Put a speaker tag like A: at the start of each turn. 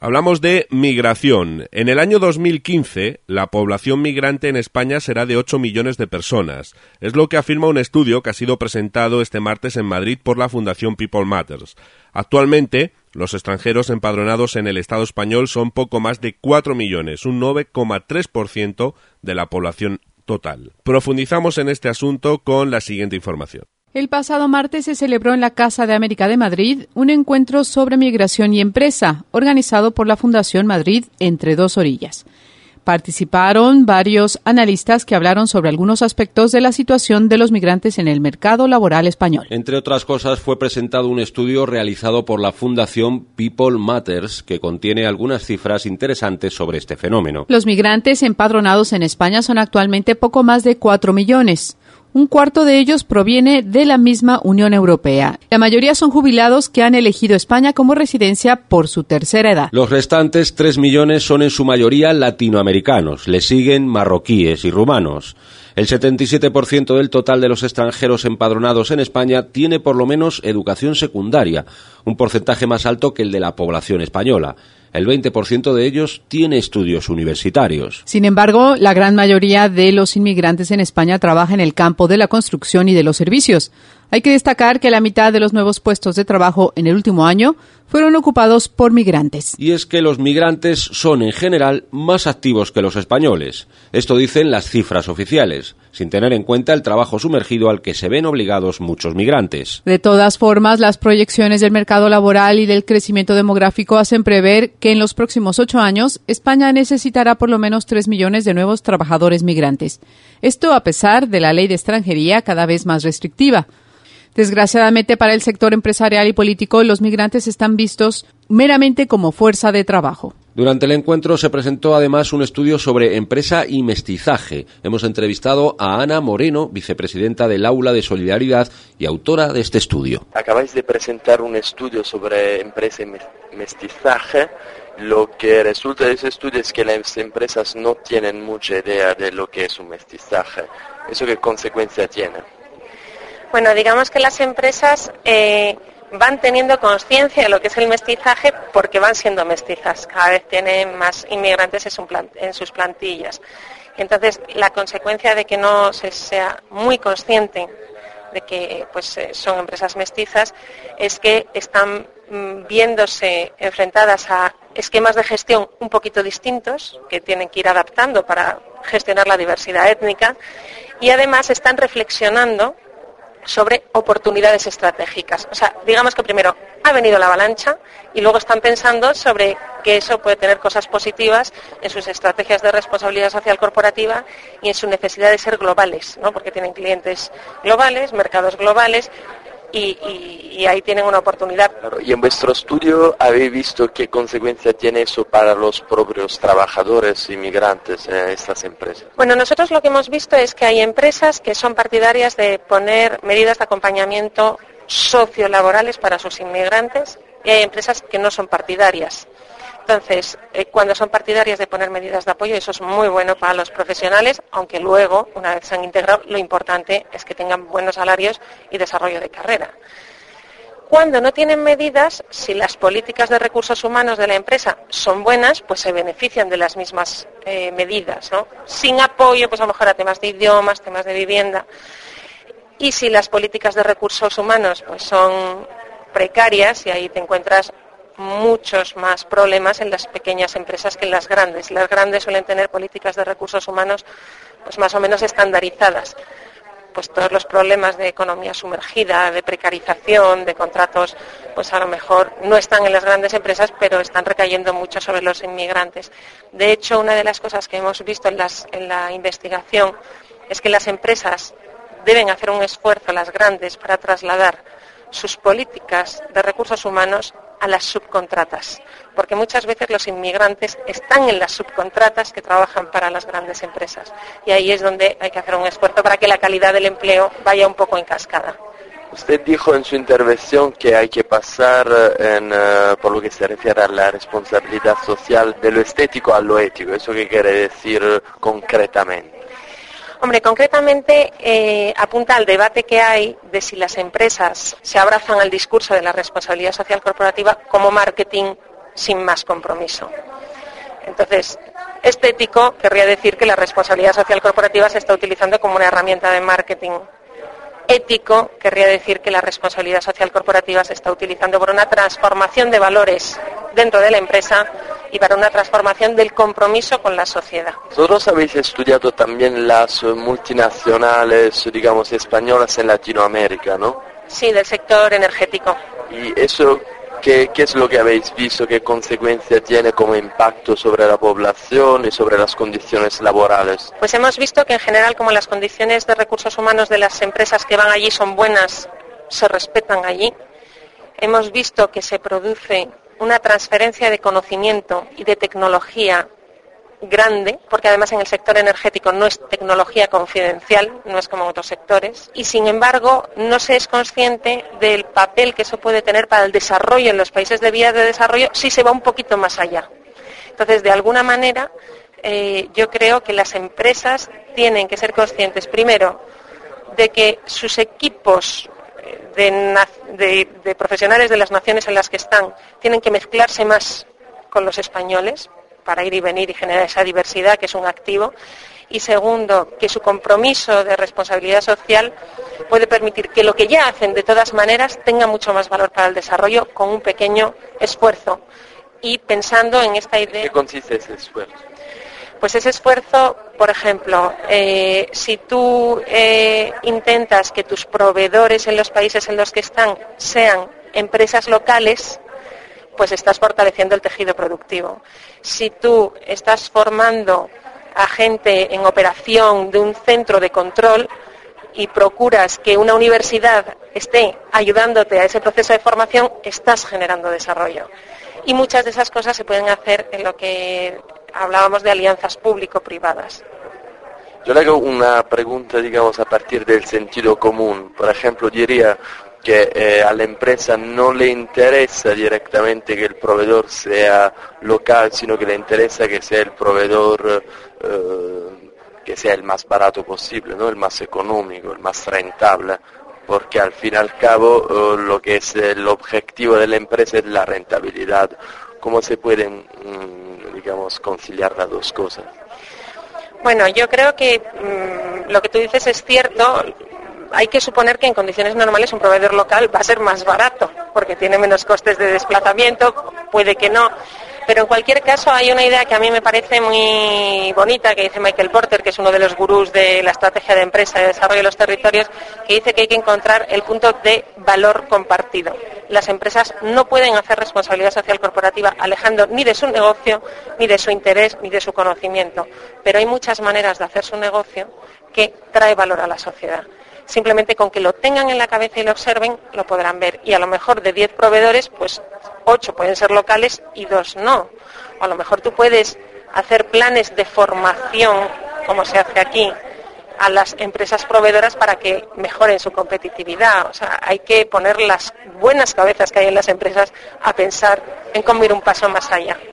A: Hablamos de migración. En el año 2015, la población migrante en España será de 8 millones de personas. Es lo que afirma un estudio que ha sido presentado este martes en Madrid por la Fundación People Matters. Actualmente, los extranjeros empadronados en el Estado español son poco más de 4 millones, un 9,3% de la población total. Profundizamos en este asunto con la siguiente información.
B: El pasado martes se celebró en la Casa de América de Madrid un encuentro sobre migración y empresa, organizado por la Fundación Madrid Entre Dos Orillas. Participaron varios analistas que hablaron sobre algunos aspectos de la situación de los migrantes en el mercado laboral español.
C: Entre otras cosas, fue presentado un estudio realizado por la Fundación People Matters que contiene algunas cifras interesantes sobre este fenómeno.
B: Los migrantes empadronados en España son actualmente poco más de 4 millones. Un cuarto de ellos proviene de la misma Unión Europea. La mayoría son jubilados que han elegido España como residencia por su tercera edad.
C: Los restantes 3 millones son en su mayoría latinoamericanos. Le siguen marroquíes y rumanos. El 77% del total de los extranjeros empadronados en España tiene por lo menos educación secundaria, un porcentaje más alto que el de la población española. El 20% de ellos tiene estudios universitarios.
B: Sin embargo, la gran mayoría de los inmigrantes en España trabaja en el campo de la construcción y de los servicios. Hay que destacar que la mitad de los nuevos puestos de trabajo en el último año fueron ocupados por migrantes.
C: Y es que los migrantes son en general más activos que los españoles. Esto dicen las cifras oficiales, sin tener en cuenta el trabajo sumergido al que se ven obligados muchos migrantes.
B: De todas formas, las proyecciones del mercado laboral y del crecimiento demográfico hacen prever que en los próximos 8 años España necesitará por lo menos 3 millones de nuevos trabajadores migrantes. Esto a pesar de la ley de extranjería cada vez más restrictiva. Desgraciadamente para el sector empresarial y político, los migrantes están vistos meramente como fuerza de trabajo.
C: Durante el encuentro se presentó además un estudio sobre empresa y mestizaje. Hemos entrevistado a Ana Moreno, vicepresidenta del Aula de Solidaridad y autora de este estudio.
D: Acabáis de presentar un estudio sobre empresa y mestizaje. Lo que resulta de ese estudio es que las empresas no tienen mucha idea de lo que es un mestizaje. ¿Eso qué consecuencia tiene?
E: Bueno, digamos que las empresas van teniendo conciencia de lo que es el mestizaje porque van siendo mestizas. Cada vez tienen más inmigrantes en sus plantillas. Entonces, la consecuencia de que no se sea muy consciente de que son empresas mestizas es que están viéndose enfrentadas a esquemas de gestión un poquito distintos que tienen que ir adaptando para gestionar la diversidad étnica y además están reflexionando sobre oportunidades estratégicas. O sea, digamos que primero ha venido la avalancha y luego están pensando sobre que eso puede tener cosas positivas en sus estrategias de responsabilidad social corporativa y en su necesidad de ser globales, ¿no? Porque tienen clientes globales, mercados globales y ahí tienen una oportunidad.
D: Claro, y en vuestro estudio habéis visto qué consecuencia tiene eso para los propios trabajadores inmigrantes en estas empresas.
E: Bueno, nosotros lo que hemos visto es que hay empresas que son partidarias de poner medidas de acompañamiento sociolaborales para sus inmigrantes y hay empresas que no son partidarias. Entonces, cuando son partidarias de poner medidas de apoyo, eso es muy bueno para los profesionales, aunque luego, una vez se han integrado, lo importante es que tengan buenos salarios y desarrollo de carrera. Cuando no tienen medidas, si las políticas de recursos humanos de la empresa son buenas, pues se benefician de las mismas medidas, ¿no? Sin apoyo, pues a lo mejor a temas de idiomas, temas de vivienda. Y si las políticas de recursos humanos pues son precarias, y ahí te encuentras muchos más problemas en las pequeñas empresas que en las grandes. Las grandes suelen tener políticas de recursos humanos pues más o menos estandarizadas. Pues todos los problemas de economía sumergida, de precarización, de contratos, pues a lo mejor no están en las grandes empresas, pero están recayendo mucho sobre los inmigrantes. De hecho, una de las cosas que hemos visto en la investigación es que las empresas deben hacer un esfuerzo, las grandes, para trasladar sus políticas de recursos humanos a las subcontratas, porque muchas veces los inmigrantes están en las subcontratas que trabajan para las grandes empresas y ahí es donde hay que hacer un esfuerzo para que la calidad del empleo vaya un poco en cascada.
D: Usted dijo en su intervención que hay que pasar, por lo que se refiere a la responsabilidad social, de lo estético a lo ético. ¿Eso qué quiere decir concretamente?
E: Hombre, concretamente apunta al debate que hay de si las empresas se abrazan al discurso de la responsabilidad social corporativa como marketing sin más compromiso. Entonces, ético querría decir que la responsabilidad social corporativa se está utilizando como una herramienta de marketing. Ético querría decir que la responsabilidad social corporativa se está utilizando por una transformación de valores dentro de la empresa y para una transformación del compromiso con la sociedad.
D: Vosotros habéis estudiado también las multinacionales, digamos, españolas en Latinoamérica, ¿no?
E: Sí, del sector energético.
D: ¿Y eso qué es lo que habéis visto? ¿Qué consecuencia tiene como impacto sobre la población y sobre las condiciones laborales?
E: Pues hemos visto que en general, como las condiciones de recursos humanos de las empresas que van allí son buenas, se respetan allí. Hemos visto que se produce una transferencia de conocimiento y de tecnología grande, porque además en el sector energético no es tecnología confidencial, no es como otros sectores, y sin embargo no se es consciente del papel que eso puede tener para el desarrollo en los países de vías de desarrollo si se va un poquito más allá. Entonces, de alguna manera, yo creo que las empresas tienen que ser conscientes, primero, de que sus equipos de profesionales de las naciones en las que están tienen que mezclarse más con los españoles para ir y venir y generar esa diversidad que es un activo, y segundo, que su compromiso de responsabilidad social puede permitir que lo que ya hacen de todas maneras tenga mucho más valor para el desarrollo con un pequeño esfuerzo. Y pensando en esta idea...
D: ¿Qué consiste ese esfuerzo?
E: Pues ese esfuerzo, por ejemplo, si tú intentas que tus proveedores en los países en los que están sean empresas locales, pues estás fortaleciendo el tejido productivo. Si tú estás formando a gente en operación de un centro de control y procuras que una universidad esté ayudándote a ese proceso de formación, estás generando desarrollo. Y muchas de esas cosas se pueden hacer en lo que hablábamos de alianzas público-privadas.
D: Yo le hago una pregunta, digamos, a partir del sentido común. Por ejemplo, diría que a la empresa no le interesa directamente que el proveedor sea local, sino que le interesa que sea el proveedor que sea el más barato posible, ¿no? El más económico, el más rentable, porque al fin y al cabo lo que es el objetivo de la empresa es la rentabilidad. ¿Cómo se pueden, digamos, conciliar las dos cosas?
E: Bueno, yo creo que lo que tú dices es cierto. Hay que suponer que en condiciones normales un proveedor local va a ser más barato, porque tiene menos costes de desplazamiento, puede que no. Pero en cualquier caso hay una idea que a mí me parece muy bonita, que dice Michael Porter, que es uno de los gurús de la estrategia de empresa y de desarrollo de los territorios, que dice que hay que encontrar el punto de valor compartido. Las empresas no pueden hacer responsabilidad social corporativa alejando ni de su negocio, ni de su interés, ni de su conocimiento. Pero hay muchas maneras de hacer su negocio que trae valor a la sociedad. Simplemente con que lo tengan en la cabeza y lo observen, lo podrán ver. Y a lo mejor de 10 proveedores, pues 8 pueden ser locales y 2 no. O a lo mejor tú puedes hacer planes de formación, como se hace aquí, a las empresas proveedoras para que mejoren su competitividad. O sea, hay que poner las buenas cabezas que hay en las empresas a pensar en cómo ir un paso más allá.